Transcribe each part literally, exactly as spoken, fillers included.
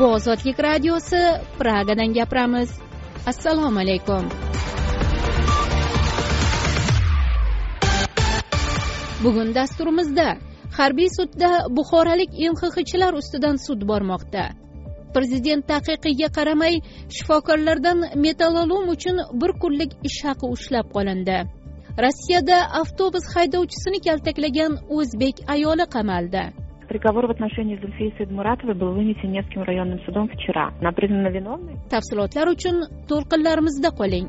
Bu Ozodlik radiosi, Pragadan gapiramiz. Assalomu alaykum. Bugun dasturimizda harbiy sudda buxorolik M X Xchilar ustidan sud bormoqda. Prezident taqiqiga qaramay shifokorlardan metallolom uchun bir kunlik ish haqi ushlab qolindi. Rossiyada avtobus haydovchisini kaltaklagan o'zbek ayoli qamaldi. Приговор в отношении Зульфии Сейдмуратовой был вынесен Невским районным судом вчера. Она признана виновной. Tafsilotlar uchun to'lqinlarimizda qoling.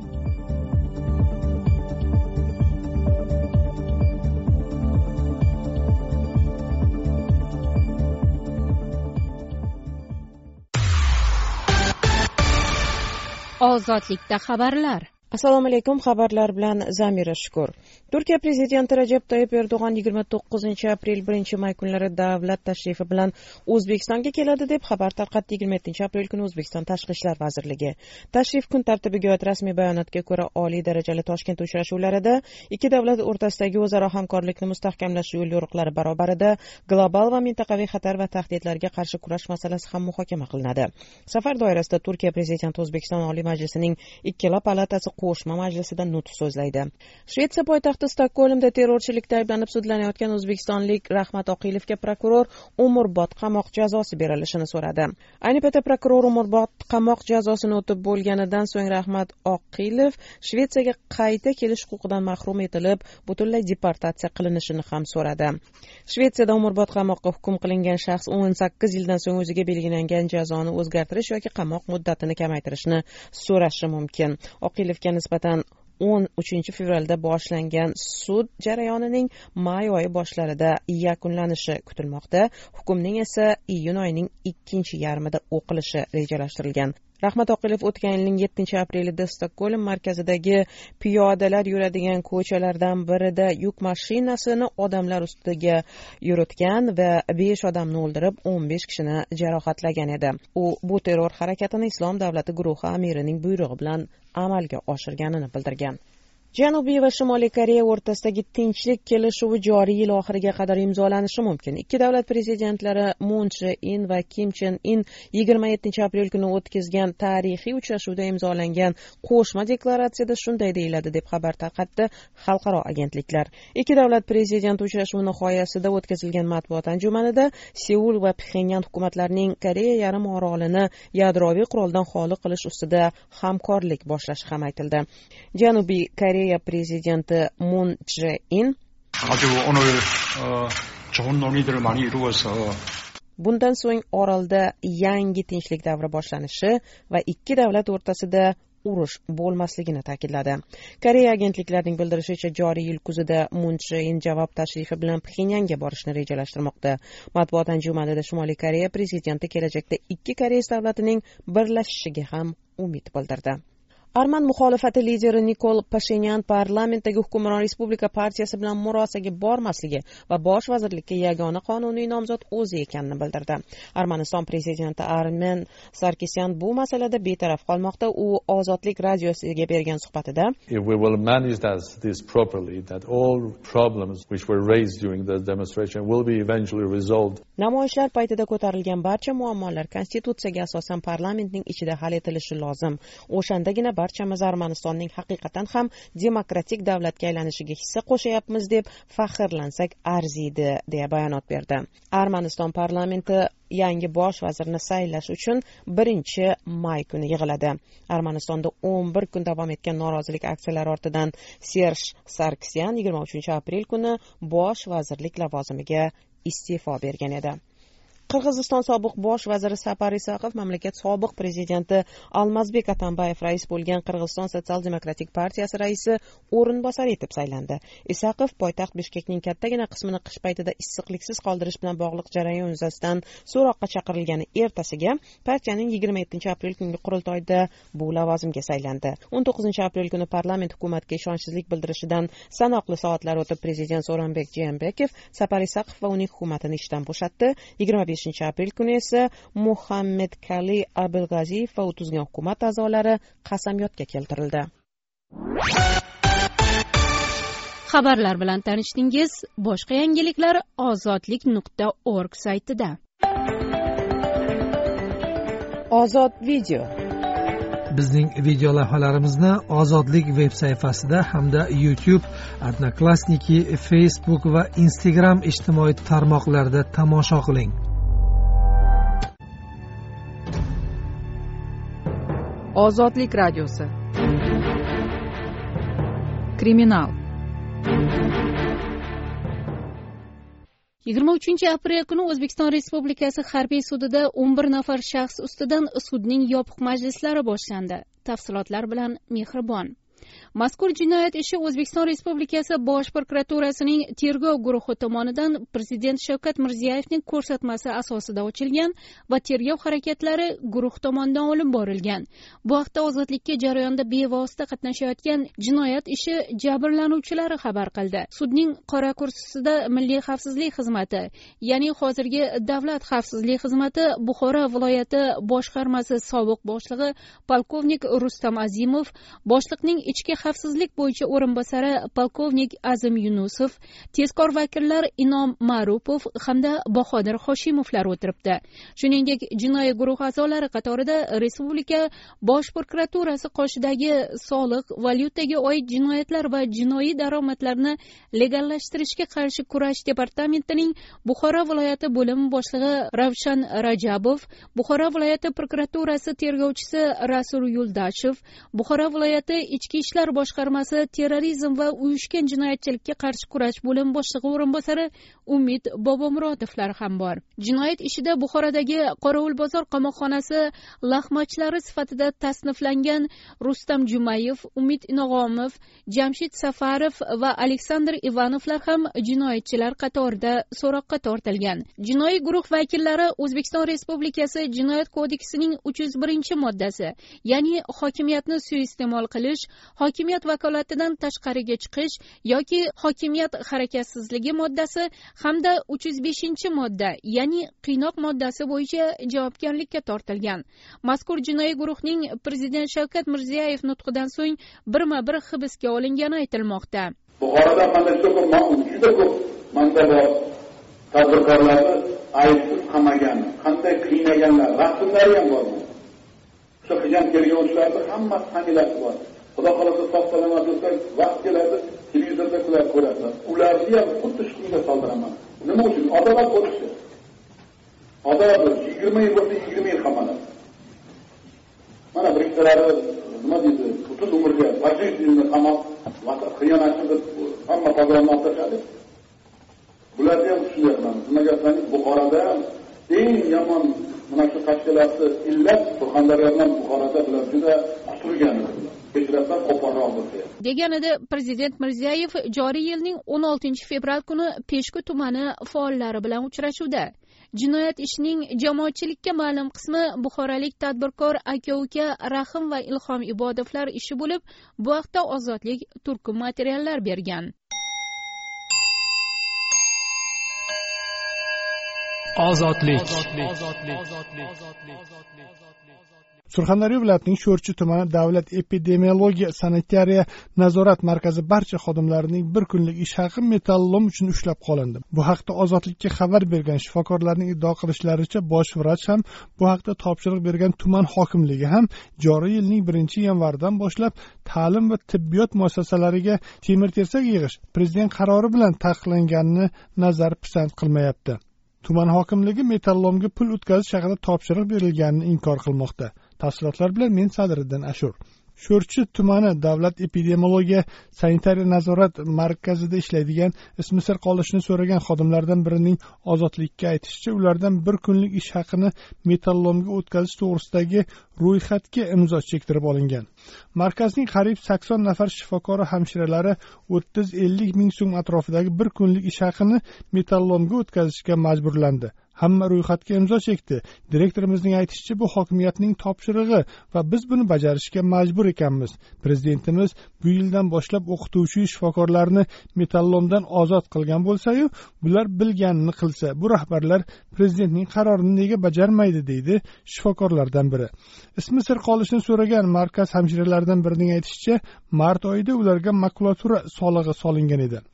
Ozodlikda xabarlar. Assalomu alaykum, xabarlar bilan Zamira Shukur. Turkiya prezidenti Rajab Tayyip Erdo'g'an yigirma to'qqizinchi aprel birinchi may kunlari davlat tashrifi bilan O'zbekistonga keladi deb xabar tarqatdi. yigirma yettinchi aprel kuni O'zbekiston Tashqi ishlar vazirligi. Tashrif kun tartibiga oid rasmiy bayonotga ko'ra oliy darajali Toshkent uchrashuvlarida ikki davlat o'rtasidagi o'zaro hamkorlikni mustahkamlash yo'l yo'riqlari barobarida global va mintaqaviy xatar va tahdidlarga qarshi kurash masalasi ham muhokama qilinadi. Safar doirasida Turkiya prezidenti O'zbekiston Oliy Majlisining ikkala palatasi qo'shma majlisida nutq so'zlaydi. Shvetsiya poytaxti Stokgolmda terrorchilikda ayblanib sudlanayotgan o'zbekistonlik Rahmat Oqilovga prokuror umrbod qamoq jazosi berilishini so'radi. Ayni paytda prokuror umrbod qamoq jazosini o'tib bo'lganidan so'ng Rahmat Oqilov Shvetsiyaga qayta kelish huquqidan mahrum etilib, butunlay deportatsiya qilinishini ham so'radi. Shvetsiyada umrbod qamoqqa hukm qilingan shaxs o'n sakkiz yildan so'ng o'ziga belgilangan jazoni o'zgartirish yoki qamoq muddatini kamaytirishni so'rashi mumkin. Oqilovga nisbatan o'n uchinchi fevralda boshlangan sud jarayonining may oyi boshlarida yakunlanishi kutilmoqda. Hukmning esa iyun oyining ikkinchi yarmida o'qilishi rejalashtirilgan. Rahmat Oqilov o'tgan yilning yettinchi aprelida Stokgolm markazidagi piyodalar yuradigan ko'chalardan birida yuk mashinasini odamlar ustiga yuritgan va besh odamni o'ldirib, o'n besh kishini jarohatlagan edi. U bu terror harakatini Islom davlati guruhi amirining buyrug'i bilan amalga oshirganini bildirgan. Janubiy va Shimoliy Koreya o'rtasidagi tinchlik kelishuvi joriy yil oxiriga qadar imzolanishi mumkin. Ikki davlat prezidentlari Moon Jae-in va Kim Chen In yigirma yettinchi aprel kuni o'tkazgan tarixiy uchrashuvda imzolangan qo'shma deklaratsiyada shunday deyiladi deb xabar tarqatdi xalqaro agentliklar. Ikki davlat prezidenti uchrashuvi nihoyasida o'tkazilgan matbuot anjumanida Seul va Pxenyan hukumatlarining Koreya yarim orolini yadroviy quroldan xoli qilish ustida hamkorlik boshlashi ham aytildi. Janubiy Koreya prezidenti Moon Jae-in 아주 오늘 어, 좋은 논의들을 많이 이루어서 bundan so'ng orolda yangi tinchlik davri boshlanishi va ikki davlat o'rtasida urush bo'lmasligini ta'kidladi. Koreya agentliklarining bildirishicha, joriy yil kuzida Moon Jae-in javob tashrifi bilan Pxenyanga borishni rejalashtirmoqda. Matbuot anjumanida Shimoliy Koreya prezidenti kelajakda ikki Koreya davlatining birlashishiga ham umid bildirdi. Arman muxolifati lideri Nikol Pashinyan parlamentdagi hukmron Respublika partiyasi bilan murosaga bormasligi va bosh vazirlikka yagona qonuniy nomzod o'zi ekanini bildirdi. Armaniston prezidenti Armen Sarkisyan bu masalada betaraf qolmoqda. U Ozodlik radiosiga bergan suhbatida If we will manage that, this properly, that all problems which were raised during the demonstration will be eventually resolved. Namoyishlar paytida ko'tarilgan barcha muammolar konstitutsiyaga asosan parlamentning ichida hal etilishi lozim. O'shandagina barchamiz Armanistonning haqiqatan ham demokratik davlatga aylanishiga hissa qo'shayapmiz deb faxrlansak arziydi, deya bayonot berdi. Armaniston parlamenti yangi bosh vazirni saylash uchun birinchi may kuni yig'iladi. Armanistonda o'n bir kun davom etgan norozilik aksiyalari ortidan Serj Sarkisyan yigirma uchinchi aprel kuni bosh vazirlik lavozimiga iste'fo bergan edi. Qirg'iziston sobiq bosh vaziri Sapar Isaqov mamlakat sobiq prezidenti Almazbek Atambayev rais bo'lgan Qirg'iziston Sotsial-demokratik partiyasi raisi o'rinbosari etib saylandi. Isaqov poytaxt Bishkekning kattagina qismini qish paytida issiqliksiz qoldirish bilan bog'liq jarayon yuzasidan so'roqqa chaqirilgani ertasiga partiyaning yigirma yettinchi aprel kungi qurultoyida bu lavozimga saylandi. o'n to'qqizinchi aprel kuni parlament hukumatga ishonchsizlik bildirishidan sanoqli soatlar o'tib prezident So'ronbek Jeenbekov Sapar Isaqov va uning hukumatini ishdan bo'shatdi. yigirma beshinchi aprel kuni esa Muhammad Kali Abelg'aziyev va u tuzgan hukumat a'zolari qasamyodga keltirildi. Xabarlar bilan tanishdingiz. Boshqa yangiliklar ozodlik nuqta org saytida. Ozod video. Bizning video lavhalarimizni Ozodlik veb sayfasida hamda YouTube, Odnoklassniki, Facebook va Instagram ijtimoiy tarmoqlarida tomosha qiling. Ozodlik radiosi. Kriminal. yigirma uchinchi aprel kuni O'zbekiston Respublikasi harbiy sudida o'n bir nafar shaxs ustidan sudning yopiq majlislari boshlandi. Tafsilotlar bilan Mehribon. Mazkur jinoyat ishi O'zbekiston Respublikasi Bosh prokuraturasining tergov guruhi tomonidan Prezident Shavkat Mirziyoyevning ko'rsatmasi asosida ochilgan va tergov harakatlari guruh tomonidan olib borilgan. Bu haqda Ozodlikka jarayonda bevosita qatnashayotgan jinoyat ishi jabrlanuvchilari xabar qildi. Sudning qora kursisida Milliy xavfsizlik xizmati, ya'ni hozirgi Davlat xavfsizlik xizmati Buxoro viloyati boshqarmasi sobiq boshlig'i polkovnik Rustam Azimov, boshliqning ichki xavfsizlik bo'yicha o'rinbosari polkovnik Azim Yunusov, tezkor vakillar Inom Ma'rupov hamda Bahodir Hoshimovlar o'tiribdi. Shuningdek, jinoiy guruh a'zolari qatorida Respublika Bosh prokuraturasi qoshidagi soliq, valyutaga oid jinoyatlar va jinoiy daromadlarni legallashtirishga qarshi kurash departamentining Buxoro viloyati bo'limi boshlig'i Ravshan Rajabov, Buxoro viloyati prokuraturasi tergovchisi Rasul Yuldashev, Buxoro viloyati ichki ishlar boshqarmasi terrorizm va uyushgan jinoyatchilikka qarshi kurash bo'limi boshlig'i o'rinbosari Umid Bobomurodovlar ham bor. Jinoyat ishida Buxorodagi Qorovulbozor qamoqxonasi lahmachlari sifatida tasniflangan Rustam Jumayev, Umid Inog'omov, Jamshid Safarov va Aleksandr Ivanovlar ham jinoyatchilar qatorida so'roqqa tortilgan. Jinoiy guruh vakillari O'zbekiston Respublikasi Jinoyat kodeksining uch yuz birinchi moddasi, ya'ni hokimiyatni suiiste'mol qilish, hokimiyat vakolatidan tashqariga chiqish yoki hokimiyat harakatsizligi moddasi hamda uch yuz beshinchi modda, ya'ni qiynoq moddasi bo'yicha javobgarlikka tortilgan. Mazkur jinoiy guruhning Prezident Shavkat Mirziyoyev nutqidan so'ng birma-bir hibsga olingani aytilmoqda. Buxoroda mana shu juda ko'p mansabdor tadbirkorlarni aybsiz qamagan, qanday qiynaganlar, rasmlari ham bor. Shu qilgan tergovchilarni hammasi familiyasi bor. Xudo xolasa sog'-salomat bo'lsak, vaqt keladi, televizorda ular ko'radi. Ularni ham xuddi shu kunga soldiraman. Nima uchun? Adolat bo'lishi. Adolat yigirma yil bo'lsa yigirma yil qamaladi. Mana birinchilari nima deydi? Butun umrga pajitni qamoq, vaqt xiyonatchi deb hamma pazarni otashadi. Bularni ham tushunmayman. Nimaga sanki Buxoroda eng yomon mana shu tashkilotni illat Surxondaryodan Buxoroda bilan juda quturgan edi. degan edi Prezident Mirziyoyev joriy yilning o'n oltinchi fevral kuni Peshku tumani faollari bilan uchrashuvda. Jinoyat ishining jamoatchilikka ma'lum qismi buxorolik tadbirkor aka-uka Rahim va Ilhom Ibodovlar ishi bo'lib, bu haqda Ozodlik turkum materiallar bergan. Ozodlik. Surxondaryo viloyatining Sho'rchi tumani davlat epidemiologiya sanitariya nazorat markazi barcha xodimlarining bir kunlik ish haqi metallom uchun ushlab qolindi. Bu haqda Ozodlikka xabar bergan shifokorlarning iddao qilishlaricha, bosh vrach ham, bu haqda topshiriq bergan tuman hokimligi ham joriy yilning birinchi yanvaridan boshlab ta'lim va tibbiyot muassasalariga temir-tersak yig'ish prezident qarori bilan taqiqlanganini nazar pisand qilmayapti. Tuman hokimligi metallomga pul o'tkazish haqida topshiriq berilganini inkor qilmoqda. Tafsilotlar bilan men Sadriddin Ashur. Sho'rchi tumani davlat epidemiologiya sanitariya nazorat markazida ishlaydigan ismi sir qolishini so'ragan xodimlardan birining Ozodlikka aytishicha, ulardan bir kunlik ish haqini metallomga o'tkazish to'g'risidagi ro'yxatga imzo chektirib olingan. Markazning qariyb sakson nafar shifokori hamshiralari o'ttiz ellik ming so'm atrofidagi bir kunlik ish haqini metallomga o'tkazishga majburlandi. Hamma ro'yxatga imzo chekdi. Direktorimizning aytishicha, bu hokimiyatning topshirig'i va biz buni bajarishga majbur ekanmiz. Prezidentimiz bu yildan boshlab o'qituvchi shifokorlarni metallomdan ozod qilgan bo'lsa-yu, bular bilganini qilsa, bu rahbarlar prezidentning qarorini nega bajarmaydi, deydi shifokorlardan biri. Ismi sir qolishini so'ragan markaz hamshiralaridan birining aytishicha, mart oyida ularga makulatura solig'i solingan edi.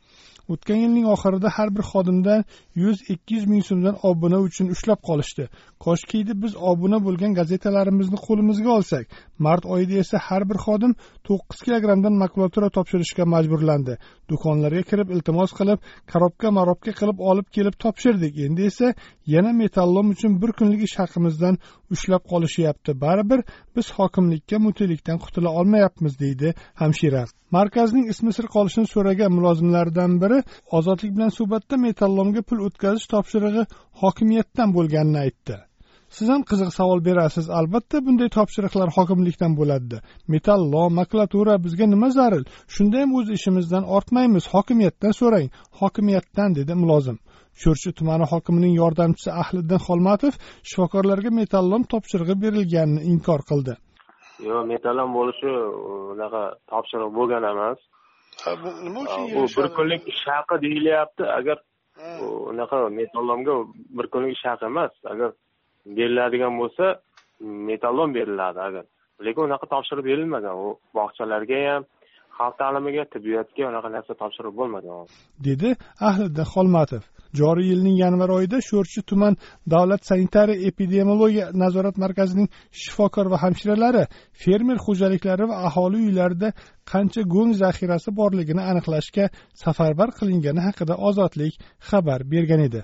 O'tgan yilning oxirida har bir xodimdan yuz ikki yuz ming so'mdan obuna uchun ushlab qolishdi. Koshkiydi biz obuna bo'lgan gazetalarimizni qo'limizga olsak, mart oyida esa har bir xodim to'qqiz kilogrammdan makulatura topshirishga majburlandi. Do'konlarga kirib iltimos qilib, korobka-marobka qilib olib kelib topshirdik. Endi esa yana metallom uchun bir kunlik ish haqimizdan ushlab qolishyapti. Baribir biz hokimlikka mutelikdan qutula olmayapmiz, deydi hamshira. Markazning ismi sir qolishini so'ragan mulozimlardan biri Ozodlik bilan suhbatda metallomga pul o'tkazish topshirig'i hokimiyatdan bo'lganini aytdi. Siz ham qiziq savol berasiz. Albatta bunday topshiriqlar hokimlikdan bo'ladi. Metallom, makulatura bizga nima zarur? Shunda ham o'z ishimizdan ortmaymiz. Hokimiyatdan so'rang. Hokimiyatdan, dedi mulozim. Sho'rchi tumani hokimining yordamchisi Ahliddin Xolmatov shifokorlarga metallom topshirig'i berilganini inkor qildi. Yo'q, metallom bo'lishi unaqa topshiriq bo'lgan emas. Nima uchun bu bir kunlik ish haqi deyilyapti. Agar unaqa metallomga bir kunlik ish haqi emas. Agar beriladigan bo'lsa, metallom beriladi agar. Lekin unaqa topshiriq berilmagan. U bog'chalarga ham, xalq ta'limiga, tibbiyotga unaqa narsa topshiriq bo'lmagan, dedi Ahliddin Xolmatov. Joriy yilning yanvar oyida Sho'rchi tuman davlat sanitariya epidemiologiya nazorat markazining shifokor va hamshiralari fermer xo'jaliklari va aholi uylarida qancha go'ng zaxirasi borligini aniqlashga safarbar qilingani haqida Ozodlik xabar bergan edi.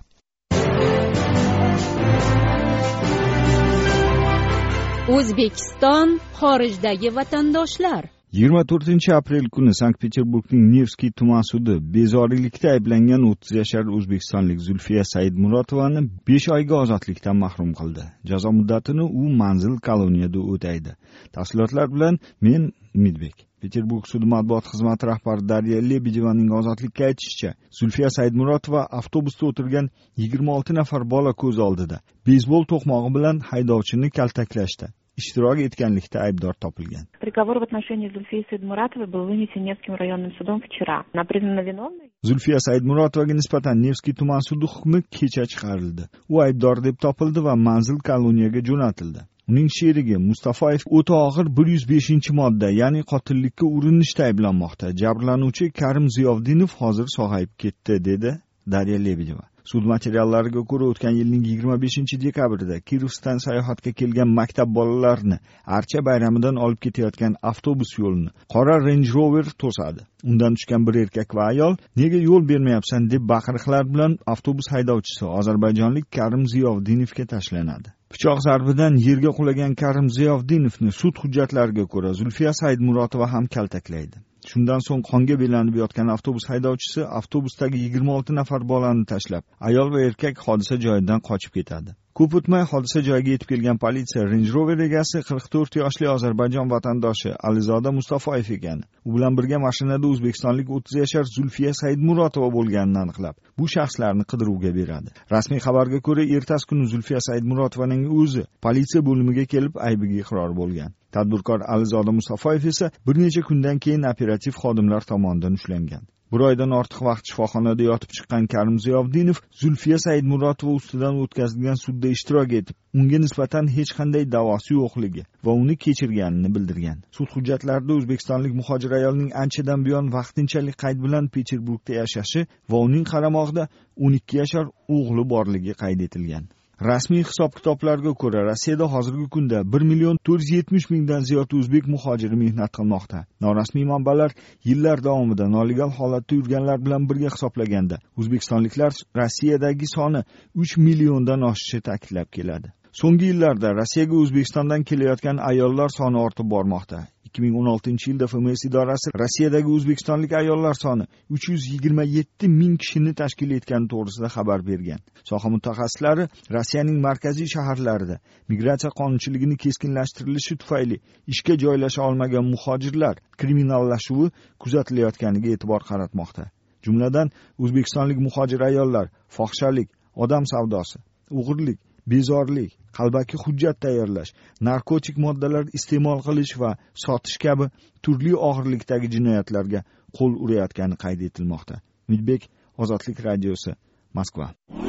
O'zbekiston xorijdagi vatandoshlar. yigirma to'rtinchi aprel kuni Sankt-Peterburgning Nevskiy tuman sudi bezorilikda ayblangan o'ttiz yashar o'zbekistonlik Zulfiya Saidmurotovani besh oyga ozodlikdan mahrum qildi. Jazo muddatini u manzil koloniyada o'taydi. Tafsilotlar bilan men Umidbek. Peterburg sudi matbuot xizmati rahbari Darya Lebedevaning ozodlikka aytishicha, Zulfiya Saidmurotova avtobusda o'tirgan yigirma olti nafar bola ko'z oldida beyzbol to'qmog'i bilan haydovchini kaltaklashdi. ishtirok etganlikda aybdor topilgan. Приговор в отношении Зульфии Саидмуратовой был вынесен Невским районным судом вчера. Она признана виновной. Zulfiya Saidmurotovaga nisbatan Nevskiy tuman sudi hukmi kecha chiqarildi. U aybdor deb topildi va manzil koloniyaga jo'natildi. Uning sherigi Mustafoyev o'ta og'ir bir yuz beshinchi modda, ya'ni qotillikka urinishda ayblanmoqda. Jabrlanuvchi Karim Ziyovdinov hozir sog'ayib ketdi, dedi Darya Lebedeva. Sud materiallariga ko'ra o'tgan yilning yigirma beshinchi dekabrida Kirovdan sayohatga kelgan maktab bolalarini Archa bayramidan olib ketayotgan avtobus yo'lini qora Range Rover to'sadi. Undan tushgan bir erkak va ayol nega yo'l bermayapsan deb baqiriqlar bilan avtobus haydovchisi ozarbayjonlik Karim Ziyovdinovga tashlanadi. Pichoq zarbidan yerga qulagan Karim Ziyovdinovni sud hujjatlariga ko'ra Zulfiya Saidmurotova ham kaltaklaydi. Shundan so'ng qonga belanib yotgan avtobus haydovchisi avtobusdagi yigirma olti nafar bolani tashlab, ayol va erkak hodisa joyidan qochib ketadi. Ko'p o'tmay hodisa joyiga yetib kelgan politsiya Range Rover egasi qirq to'rt yoshli Ozarbayjon vatandoshi Alizoda Mustafoyev ekani, u bilan birga mashinada o'zbekistonlik o'ttiz yashar Zulfiya Saidmurotova bo'lganini aniqlab, bu shaxslarni qidiruvga beradi. Rasmiy xabarga ko'ra, ertasi kuni Zulfiya Saidmurotovaning o'zi politsiya bo'limiga kelib aybiga iqror bo'lgan. Tadbirkor Alizoda Mustafoyev esa bir necha kundan keyin operativ xodimlar tomonidan ushlangan. Bir oydan ortiq vaqt shifoxonada yotib chiqqan Karim Ziyovdinov Zulfiya Saidmurotova ustidan o'tkazilgan sudda ishtirok etib, unga nisbatan hech qanday da'vosi yo'qligi va uni kechirganini bildirgan. Sud hujjatlarida o'zbekistonlik muhojir ayolning anchadan buyon vaqtinchalik qayd bilan Peterburgda yashashi va uning qaramog'ida o'n ikki yashar o'g'li borligi qayd etilgan. Rasmiy hisob-kitoblarga ko'ra, Rossiyada hozirgi kunda bir million to'rt yuz yetmish mingdan ziyod o'zbek muhojiri mehnat qilmoqda. Norasmiy manbalar yillar davomida nolegal holatda yurganlar bilan birga hisoblaganda, o'zbekistonliklar Rossiyadagi soni uch milliondan oshishi ta'kidlab keladi. So'nggi yillarda Rossiyaga O'zbekistondan kelayotgan ayollar soni ortib bormoqda. ikki ming o'n oltinchi yilda F M S idorasi Rossiyadagi o'zbekistonlik ayollar soni uch yuz yigirma yetti ming kishini tashkil etgani to'g'risida xabar bergan. Soha mutaxassislari Rossiyaning markaziy shaharlarida migratsiya qonunchiligini keskinlashtirilishi tufayli ishga joylasha olmagan muhojirlar kriminallashuvi kuzatilayotganiga e'tibor qaratmoqda. Jumladan, o'zbekistonlik muhojir ayollar fohishalik, odam savdosi, o'g'irlik, bezorlik, qalbaki hujjat tayyorlash, narkotik moddalar iste'mol qilish va sotish kabi turli og'irlikdagi jinoyatlarga qo'l urayotgani qayd etilmoqda. Umidbek, Ozodlik radiosi, Moskva.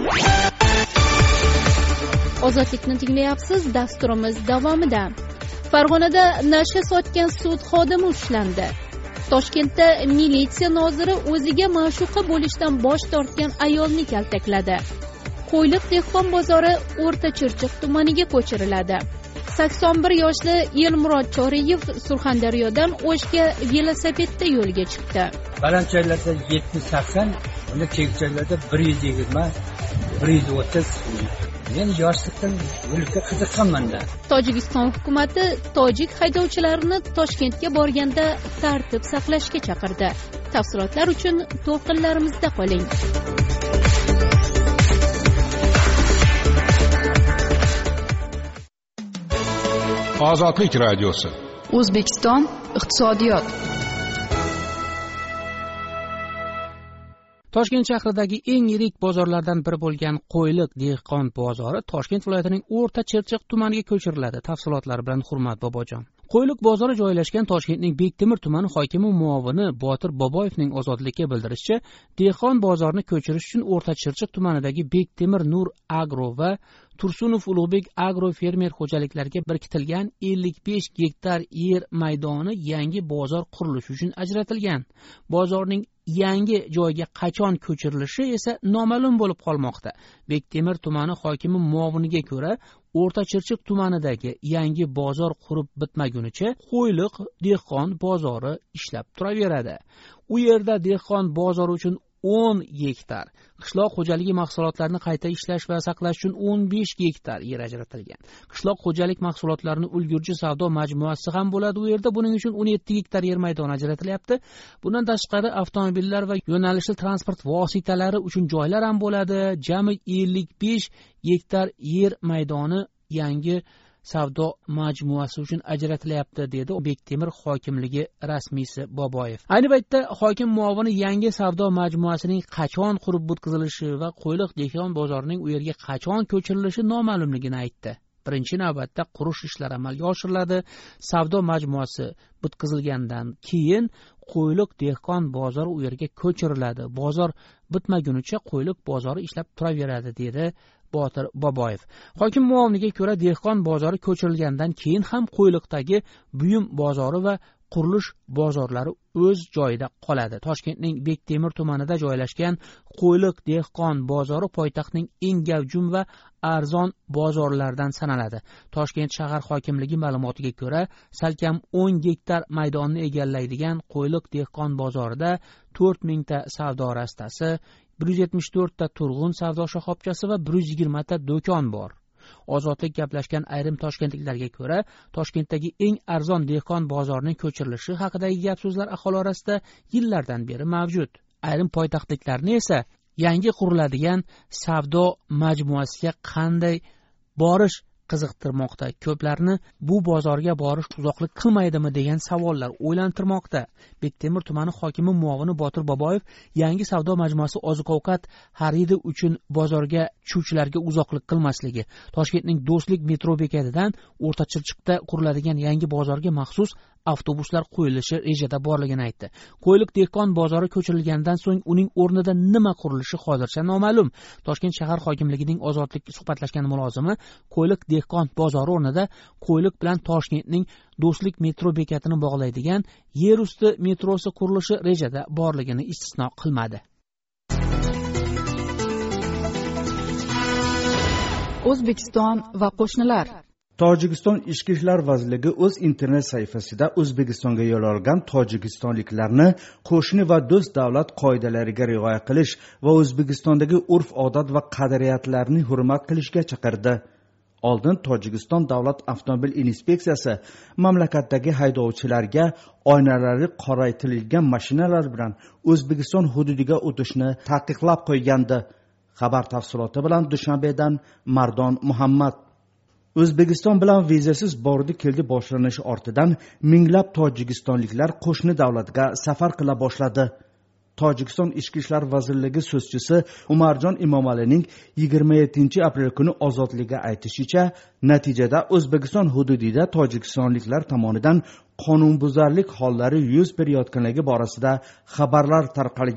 Ozodlikni tinglayapsiz. Dasturimiz davomida Farg'onada nasha sotgan sud xodimi ushlandi. Toshkentda militsiya noziri o'ziga ma'shuqa bo'lishdan bosh tortgan ayolni kaltakladi. Qo'yliq dehqon bozori O'rta Chirchiq tumaniga ko'chiriladi. sakson bir yoshli Elmurod Choriyev Surxondaryodan O'shga velosipedda yo'lga chiqdi. Baland joylarda yetmish sakson, unda chek joylarda bir yuz yigirma, bir yuz o'ttiz. Men yoshlikdan yo'lga qiziqqanman-da. Tojikiston hukumati tojik haydovchilarini Toshkentga borganda tartib saqlashga chaqirdi. Tafsilotlar uchun to'lqinlarimizda qoling. Ozodlik radiosi. O'zbekiston iqtisodiyot. Toshkent shahridagi eng yirik bozorlardan biri bo'lgan Qo'yliq dehqon bozori Toshkent viloyatining O'rta Chirchiq tumaniga ko'chiriladi. Tafsilotlar bilan Hurmat Bobojon. Qo'yliq bozori joylashgan Toshkentning Bektemir tumani hokimi muovini Botir Boboyevning Ozodlikka bildirishicha, dehqon bozorini ko'chirish uchun O'rta Chirchiq tumanidagi Bektemir Nur Agro va Tursunov Ulug'bek Agro fermer xo'jaliklariga biriktirilgan ellik besh gektar yer maydoni yangi bozor qurilishi uchun ajratilgan. Bozorning yangi joyga qachon ko'chirilishi esa noma'lum bo'lib qolmoqda. Bektemir tumani hokimi muoviniga ko'ra, O'rta Chirchiq tumanidagi yangi bozor qurib bitmagunicha Qo'yliq dehqon bozori ishlab turaveradi. U yerda dehqon bozori uchun o'n gektar, qishloq xo'jaligi mahsulotlarini qayta ishlash va saqlash uchun o'n besh gektar yer ajratilgan. Qishloq xo'jalik mahsulotlarini ulgurji savdo majmuasi ham bo'ladi u yerda. Buning uchun o'n yetti gektar yer maydoni ajratilyapti. Bundan tashqari avtomobillar va yo'nalishli transport vositalari uchun joylar ham bo'ladi. Jami ellik besh gektar yer maydoni yangi savdo majmuasi uchun ajratilyapti, dedi Bektemir hokimligi rasmiysi Boboyev. Ayni paytda hokim muovini yangi savdo majmuasining qachon qurib bitkazilishi va Qo'yliq dehqon bozorining u yerga qachon ko'chirilishi noma'lumligini aytdi. Birinchi navbatda qurish ishlari amalga oshiriladi. Savdo majmuasi bitkazilgandan keyin Qo'yliq dehqon bozori u yerga ko'chiriladi. Bozor bitmagunicha Qo'yliq bozori ishlab turaveradi, dedi Botir Boboyev. Hokim muoviniga ko'ra, dehqon bozori ko'chirilgandan keyin ham Qo'yliqdagi buyum bozori va qurilish bozorlari o'z joyida qoladi. Toshkentning Bektemir tumanida joylashgan Qo'yliq dehqon bozori poytaxtning eng gavjum va arzon bozorlardan sanaladi. Toshkent shahar hokimligi ma'lumotiga ko'ra, salkam o'n gektar maydonni egallaydigan Qo'yliq dehqon bozorida to'rt mingta savdo rastasi, bir yuz yetmish to'rtta turg'un savdo shoxobchasi va bir yuz yigirma ta do'kon bor. Ozodlik gaplashgan ayrim toshkentliklarga ko'ra, Toshkentdagi eng arzon dehqon bozorining ko'chirilishi haqidagi gap-so'zlar aholi orasida yillardan beri mavjud. Ayrim poytaxtliklarni esa yangi quriladigan savdo majmuasiga qanday borish qiziqtirmoqda. Ko'plarni bu bozorga borish uzoqlik qilmaydimi degan savollar o'ylantirmoqda. Bektemir tumani hokimi muovini Botir Boboyev yangi savdo majmuasi oziq-ovqat xaridi uchun bozorga tushuvchilarga uzoqlik qilmasligi, Toshkentning Do'stlik metro bekatidan O'rta Chirchiqda quriladigan yangi bozorga maxsus avtobuslar qo'yilishi rejada borligini aytdi. Qo'yliq dehqon bozori ko'chirilgandan so'ng uning o'rnida nima qurilishi hozircha noma'lum. Toshkent shahar hokimligining Ozodlik suhbatlashgan mulozimi Qo'yliq dehqon bozori o'rnida Qo'yliq bilan Toshkentning Do'stlik metro bekatini bog'laydigan yer usti metrosi qurilishi rejada borligini istisno qilmadi. O'zbekiston va qo'shnilar. Tojikiston Ichki ishlar vazirligi o'z internet sayfasida O'zbekistonga yo'l olgan tojikistonliklarni qo'shni va do'st davlat qoidalariga rioya qilish va O'zbekistondagi urf-odat va qadriyatlarni hurmat qilishga chaqirdi. Oldin Tojikiston davlat avtomobil inspeksiyasi mamlakatdagi haydovchilarga oynalari qoraytirilgan mashinalar bilan O'zbekiston hududiga o'tishni taqiqlab qo'ygandi. Xabar tafsiloti bilan Dushanbedan Mardon Muhammad. O'zbekiston bilan vizasiz bordi keldi boshlanishi ortidan minglab tojikistonliklar qo'shni davlatga safar qila boshladi. Tojikiston Ichki ishlar vazirligi so'zchisi Umarjon Imomalining yigirma yettinchi aprel kuni Ozodlikka aytishicha, natijada O'zbekiston hududida tojikistonliklar tomonidan qonunbuzarlik hollari yuz berayotganligi borasida xabarlar tarqalgan.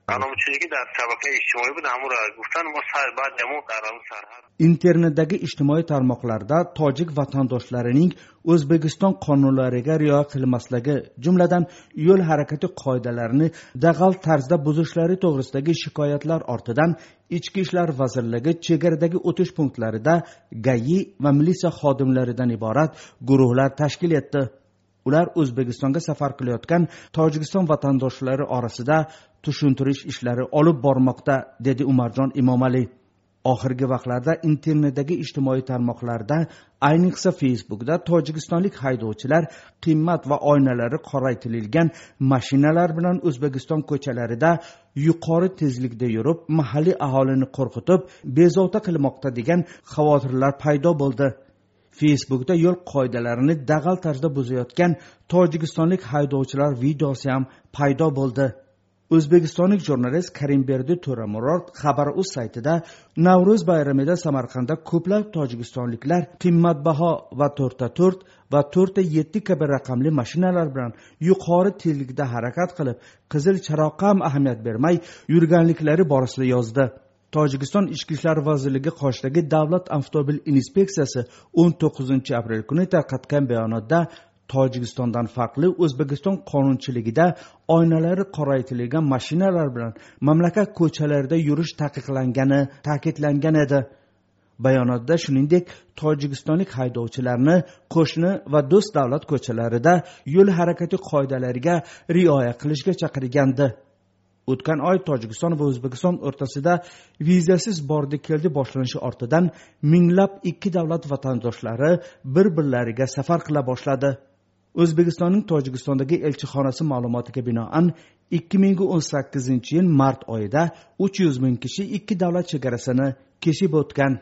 قانونچیدگی در طبقه اجتماعی بود امور گفتن ما سر بعد همون قرار سرحد internetdagi ijtimoiy tarmoqlarda tojik vatandoshlarining O'zbekiston qonunlariga rioya qilmasligi, jumladan yo'l harakati qoidalarini dag'al tarzda buzishlari to'g'risidagi shikoyatlar ortidan Ichki ishlar vazirligi chegaradagi o'tish punktlarida G A I va militsiya xodimlaridan iborat guruhlar tashkil etdi. Ular O'zbekistonga safar qilayotgan Tojikiston vatandoshlari orasida tushuntirish ishlari olib bormoqda, dedi Umarjon Imomali. Oxirgi vaqtlarda internetdagi ijtimoiy tarmoqlarda, ayniqsa Facebookda tojikistonlik haydovchilar qimmat va oynalari qoraytirilgan mashinalar bilan O'zbekiston ko'chalarida yuqori tezlikda yurib, mahalliy aholini qo'rqitib, bezovta qilmoqda degan xavotirlar paydo bo'ldi. Facebookda yo'l qoidalarini dag'al tarzda buzayotgan tojikistonlik haydovchilar videosi ham paydo bo'ldi. O'zbekistonlik jurnalist Karimberdi To'ramurod Xabar.uz saytida Navro'z bayramida Samarqandda ko'plab tojikistonliklar qimmatbaho va to'rtta to'rt va to'rtta yetti kabi raqamli mashinalar bilan yuqori tezlikda harakat qilib, qizil chiroqqa ham ahamiyat bermay yurganliklari borasida yozdi. Tojikiston Ichki ishlar vazirligi qoshidagi Davlat avtomobil inspeksiyasi o'n to'qqizinchi aprel kuni tarqatgan bayonotda Tojikistondan farqli O'zbekiston qonunchiligida oynalari qoraytirilgan mashinalar bilan mamlakat ko'chalarida yurish taqiqlangani ta'kidlangan edi. Bayonotda shuningdek tojikistonlik haydovchilarni qo'shni va do'st davlat ko'chalarida yo'l harakati qoidalariga rioya qilishga chaqirgandi. O'tgan oy Tojikiston va O'zbekiston o'rtasida vizasiz bordi-keldi boshlanishi ortidan minglab ikki davlat vatandoshlari bir-birlariga safar qila boshladi. O'zbekistonning Tojikistondagi elchixonasi ma'lumotiga binoan ikki ming o'n sakkizinchi yil mart oyida uch yuz ming kishi ikki davlat chegarasini kesib o'tgan.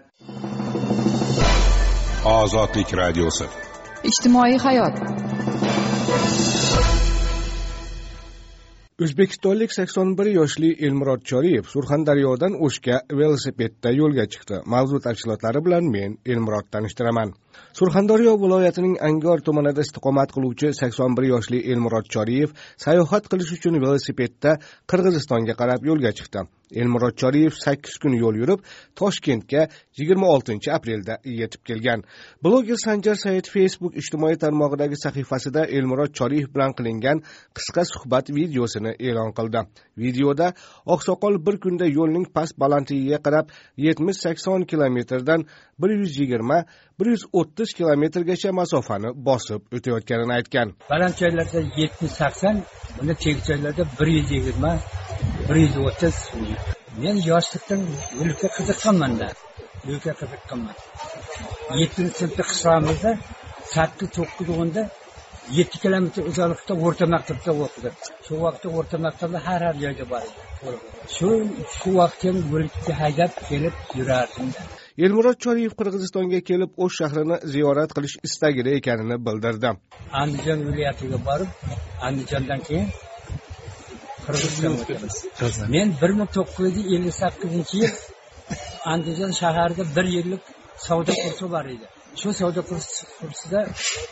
Ozodlik radiosi. Ijtimoiy hayot. O'zbekistonlik sakson bir yoshli Elmurod Choriyev Surxondaryodan O'shga velosipedda yo'lga chiqdi. Mavzu tafsilotlari bilan men Elmurod tanishtiraman. Surxondaryo viloyatining Angor tumanida istiqomat qiluvchi sakson bir yoshli Elmurod Choriyev sayohat qilish uchun velosipedda Qirg'izistonga qarab yo'lga chiqdi. Elmurod Choriyev sakkiz kun yo'l yurib, Toshkentga yigirma oltinchi aprelda yetib kelgan. Bloger Sanjar Said Facebook ijtimoiy tarmog'idagi sahifasida Elmurod Choriyev bilan qilingan qisqa suhbat videosini e'lon qildi. Videoda oqsoqol bir kunda yo'lning past balandligiga qarab yetmish sakson kilometrdan bir yuz yigirma bir yuz o'ttiz kilometrgacha masofani bosib o'tayotganini aytgan. Baland joylarda yetmish sakson, bunda tekis joylarda bir yuz yigirma bir yuz o'ttiz. Men yoshlikdan yo'lga qiziqqanman-da. Yo'lga qiziqqanman. yettinchi sinfda qisramizda sakkiz to'qqiz o'nda yetti kilometr uzoqlikda o'rta maktabda o'qidim. Shu vaqtda o'rta maktabda har har joyga bor edi. Shu shu vaqtdan yo'lga haydab kelib yurardim. Elmurod Choriyev Qirg'izistonga kelib O'sh shahrini ziyorat qilish istagida ekanini bildirdi. Andijon viloyatiga borib, Andijondan keyin Qirg'izistonga o'tamiz. Men bir ming to'qqiz yuz ellik sakkizinchi yil Andijon shaharida bir yillik savdo kursi bor edi. Shu savdo kursida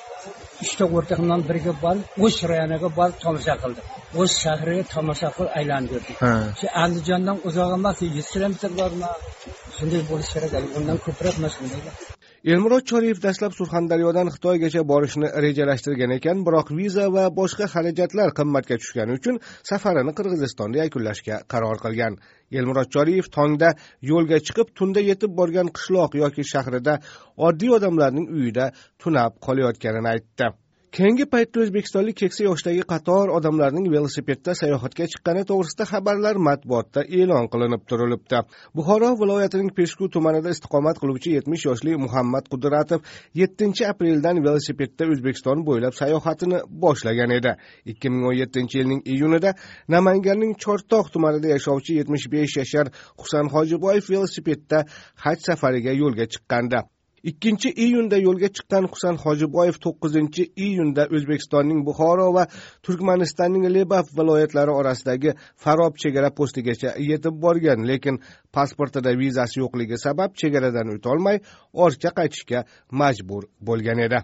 uchta o'rtog'imdan biriga borib, O'sh rayoniga borib tomosha qildim. O'sh shahriga tomosha qilib aylantirdik. Shu Andijondan uzoq emas, yuz kilometr bormi? Shunday bo'lishi kerak, undan ko'proq emas shunday. Elmurod Choriyev dastlab Surxondaryodan Xitoygacha borishni rejalashtirgan ekan, biroq viza va boshqa xarajatlar qimmatga tushgani uchun safarini Qirg'izistonda yakunlashga qaror qilgan. Elmurod Choriyev tongda yo'lga chiqib, tunda yetib borgan qishloq yoki shahrida oddiy odamlarning uyida tunab qolayotganini aytdi. Keyingi paytda o'zbekistonlik keksa yoshdagi qator odamlarning velosipedda sayohatga chiqqani to'g'risida xabarlar matbuotda e'lon qilinib turilibdi. Buxoro viloyatining Peshku tumanida istiqomat qiluvchi yetmish yoshli Muhammad Qudratov yettinchi apreldan velosipedda O'zbekiston bo'ylab sayohatini boshlagan edi. ikki ming o'n yettinchi yilning iyunida Namanganning Chortoq tumanida yashovchi yetmish besh yashar Husan Hojiboyev velosipedda haj safariga yo'lga chiqqandi. ikkinchi iyunda yo'lga chiqqan Husan Hojiboyev to'qqizinchi iyunda O'zbekistonning Buxoro va Turkmanistonning Lebap viloyatlari orasidagi Farob chegara postigacha yetib borgan, lekin pasportida vizasi yo'qligi sabab chegaradan o'ta olmay, ortga qaytishga majbur bo'lgan edi.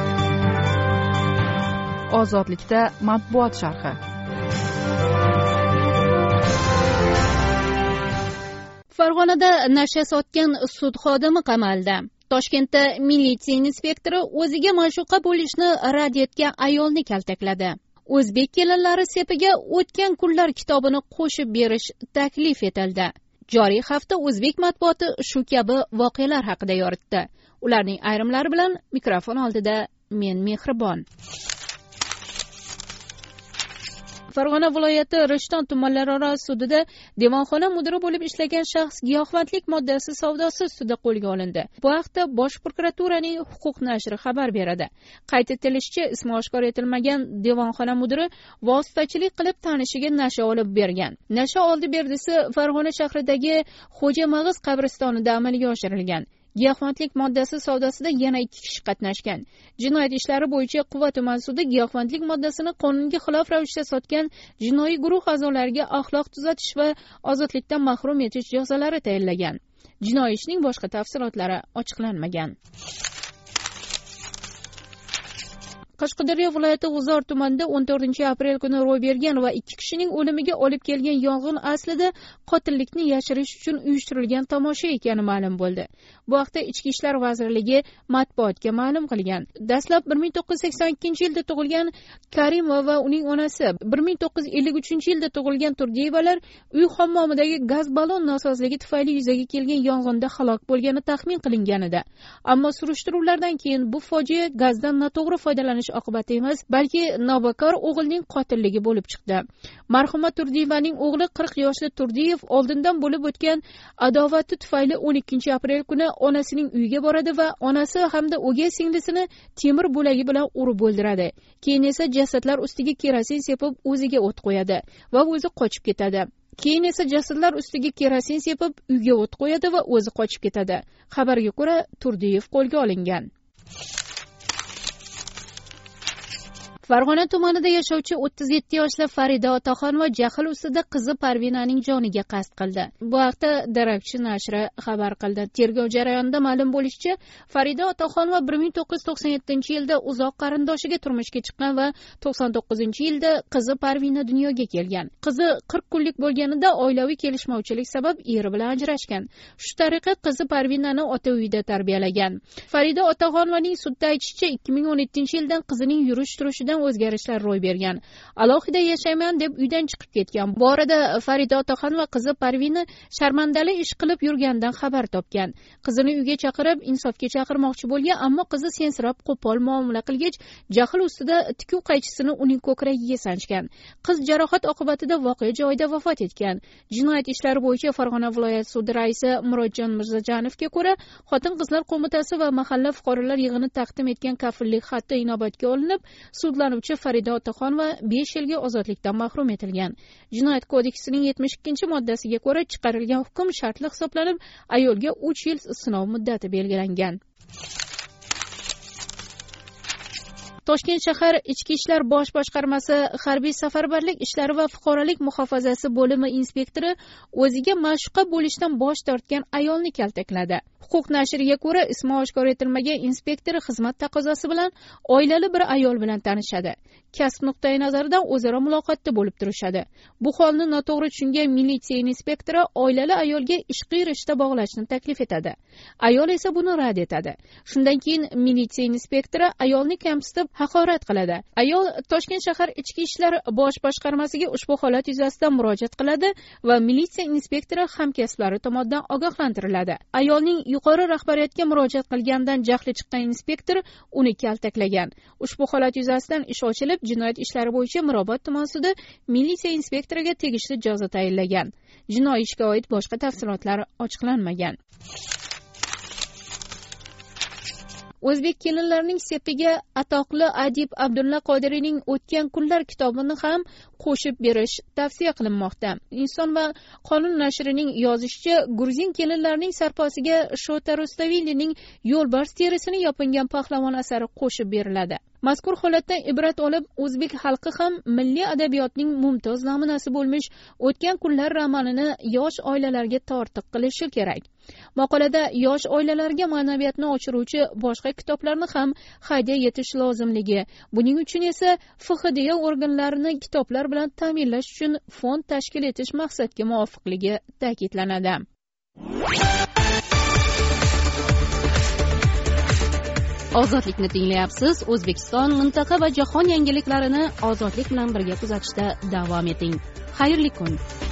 Ozodlikda matbuot sharhi. Farg'onada nasha sotgan sud xodimi qamaldi. Toshkentda militsiya inspektori o'ziga ma'shuqa bo'lishni rad etgan ayolni kaltakladi. O'zbek kelinlari sepiga o'tgan kunlar kitobini qo'shib berish taklif etildi. Joriy hafta o'zbek matbuoti shu kabi voqealar haqida yoritdi. Ularning ayrimlari bilan mikrofon oldida men Mehribon. Farg'ona viloyati Rishton tumanlararo sudida devonxona mudiri bo'lib ishlagan shaxs giyohvandlik moddasi savdosi ustida qo'lga olindi. Bu haqda Bosh prokuraturaning huquq nashri xabar beradi. Qayd etilishicha, ismi oshkor etilmagan devonxona mudiri vositachilik qilib tanishiga nasha olib bergan. Nasha oldi berdisi Farg'ona shahridagi Xo'ja Mag'iz qabristonida amalga oshirilgan. Giyohvandlik moddasi savdosida yana ikki kishi qatnashgan. Jinoyat ishlari bo'yicha Quva tuman sudi giyohvandlik moddasini qonunga xilof ravishda sotgan jinoiy guruh a'zolariga axloq tuzatish va ozodlikdan mahrum etish jazolari tayinlagan. Jinoiy ishning boshqa tafsilotlari ochiqlanmagan. Qashqadaryo viloyati G'uzor tumanida o'n to'rtinchi aprel kuni ro'y bergan va ikki kishining o'limiga olib kelgan yong'in aslida qotillikni yashirish uchun uyushtirilgan tomosha ekani ma'lum bo'ldi. Bu haqda Ichki ishlar vazirligi matbuotga ma'lum qilgan. Dastlab bir ming to'qqiz yuz sakson ikkinchi yilda tug'ilgan Karimova va uning onasi, bir ming to'qqiz yuz ellik uchinchi yilda tug'ilgan Turdiyevalar uy hammomidagi gaz ballon nosozligi tufayli yuzaga kelgan yong'inda halok bo'lgani taxmin qilinganida. Ammo surishtiruvlardan keyin bu fojia gazdan noto'g'ri foydalanish oqibati emas, balki nobakor o'g'ilning qotilligi bo'lib chiqdi. Marhuma Turdiyevaning o'g'li qirq yoshli Turdiyev oldindan bo'lib o'tgan adovati tufayli o'n ikkinchi aprel kuni onasining uyiga boradi va onasi hamda o'gay singlisini temir bo'lagi bilan urib o'ldiradi. Keyin esa jasadlar ustiga kerosin sepib o'ziga o't qo'yadi va o'zi qochib ketadi. Keyin esa jasadlar ustiga kerosin sepib uyga o't qo'yadi va o'zi qochib ketadi. Xabarga ko'ra, Turdiyev qo'lga olingan. Farg'ona tumanida yashovchi o'ttiz yetti yoshli Farida Otaxonova jahl ustida qizi Parvinaning joniga qasd qildi. Bu haqda Darakchi nashri xabar qildi. Tergov jarayonida ma'lum bo'lishicha, Farida Otaxonova bir ming to'qqiz yuz to'qson yettinchi yilda uzoq qarindoshiga turmushga chiqqan va to'qson to'qqizinchi yilda qizi Parvina dunyoga kelgan. Qizi qirq kunlik bo'lganida oilaviy kelishmovchilik sabab eri bilan ajrashgan. Shu tariqa qizi Parvinani ota uyida tarbiyalagan. Farida Otaxonovaning sudda aytishicha, ikki ming o'n yettinchi yildan qizining yurish-turishidan o'zgarishlar ro'y bergan. Alohida yashayman deb uydan chiqib ketgan. Bu orada Farida Otaxonova qizi Parvina sharmandali ish qilib yurganidan xabar topgan. Qizini uyga chaqirib, insofga chaqirmoqchi bo'lgan, ammo qizi sensirab qo'pol muomala qilgach, jahl ustida tikuv qaychisini uning ko'kragiga sanchgan. Qiz jarohat oqibatida voqea joyida vafot etgan. Jinoyat ishlari bo'yicha Farg'ona viloyat sudi raisi Murodjon Mirzajanovga ko'ra, Xotin-qizlar qo'mitasi va mahalla fuqarolar yig'ini taqdim etgan kafillik xati inobatga olinib, sudlanuvchi Farida Otaxonova besh yilga ozodlikdan mahrum etilgan. Jinoyat kodeksining yetmish ikkinchi moddasiga ko'ra chiqarilgan hukm shartli hisoblanib, ayolga uch yil sinov muddati belgilangan. Toshkent shahar Ichki ishlar bosh boshqarmasi harbiy safarbarlik ishlari va fuqarolik muhofazasi bo'limi inspektori o'ziga ma'shuqa bo'lishdan bosh tortgan ayolni kaltakladi. Huquq nashriga ko'ra, ismi oshkor etilmagan inspektor xizmat taqozosi bilan oilali bir ayol bilan tanishadi. Kasb nuqtai nazaridan o'zaro muloqotda bo'lib turishadi. Bu holni noto'g'ri tushungan militsiya inspektori oilali ayolga ishqiy rishta bog'lashni taklif etadi. Ayol esa buni rad etadi. Shundan keyin militsiya inspektori ayolni kamsitib haqorat qiladi. Ayol Toshkent shahar Ichki ishlar bosh boshqarmasiga ushbu holat yuzasidan murojaat qiladi va militsiya inspektori hamkasblari tomonidan ogohlantiriladi. Ayolning yuqori rahbariyatga murojaat qilganidan jahli chiqqan inspektor uni kaltaklagan. Ushbu holat yuzasidan ish ochilib, jinoyat ishlari bo'yicha Mirobod tuman sudi militsiya inspektoriga tegishli jazo tayinlagan. Jinoiy ishga oid boshqa tafsilotlar ochiqlanmagan. O'zbek kelinlarining sepiga atoqli adib Abdulla Qodiriyning O'tgan kunlar kitobini ham qo'shib berish tavsiya qilinmoqda. Inson va qonun nashrining yozishicha, gruzin kelinlarining sarposiga Shota Rustavelining Yo'lbars terisini yopingan pahlavon asari qo'shib beriladi. Mazkur holatdan ibrat olib, o'zbek xalqi ham milliy adabiyotning mumtoz namunasi bo'lmish O'tgan kunlar romanini yosh oilalarga tortiq qilishi kerak. Maqolada yosh oilalarga ma'naviyatni oshiruvchi boshqa kitoblarni ham hadya etish lozimligi, buning uchun esa F X D organlarini kitoblar bilan ta'minlash uchun fond tashkil etish maqsadga muvofiqligi ta'kidlanadi. ozodlikni tinglayapsiz. O'zbekiston, mintaqa va jahon yangiliklarini ozodlik bilan birga kuzatishda davom eting. Xayrli kun.